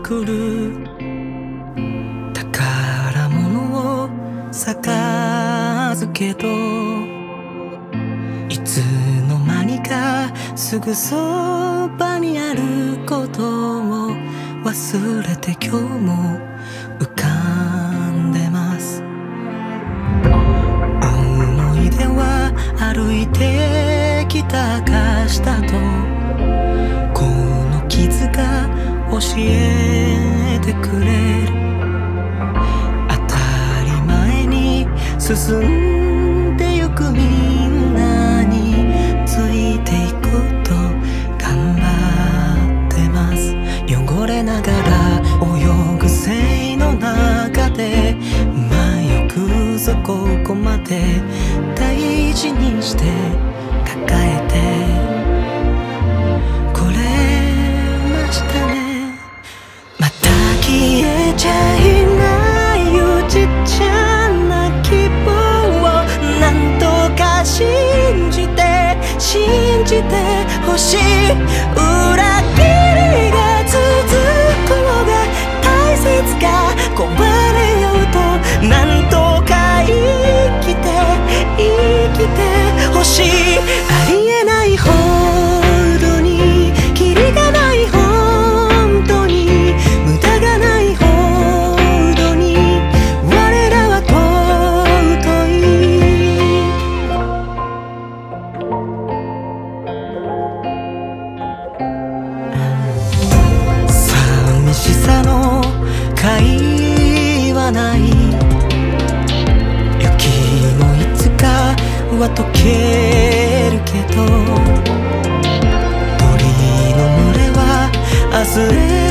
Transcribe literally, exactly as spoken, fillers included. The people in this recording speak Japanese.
くる宝物を授けといつの間にかすぐそばにあることを忘れて今日も浮かんでます。思い出は歩いてきたかしたとこの傷が教えてくれる。当たり前に進んでゆくみんなについていこうと頑張ってます。汚れながら泳ぐ線の中で迷くぞここまで大事にして抱えてこれましたね。また消えちゃいないよちっちゃな希望をなんとか信じて信じてほしい。裏切りが続くのが大切か壊れようとなんとか生きて生きてほしい。ありえないほどにキリがない本当に無駄がないほどに我らは尊い。寂しさの会はない雪もいつかは溶けるけど鳥の群れは明日へ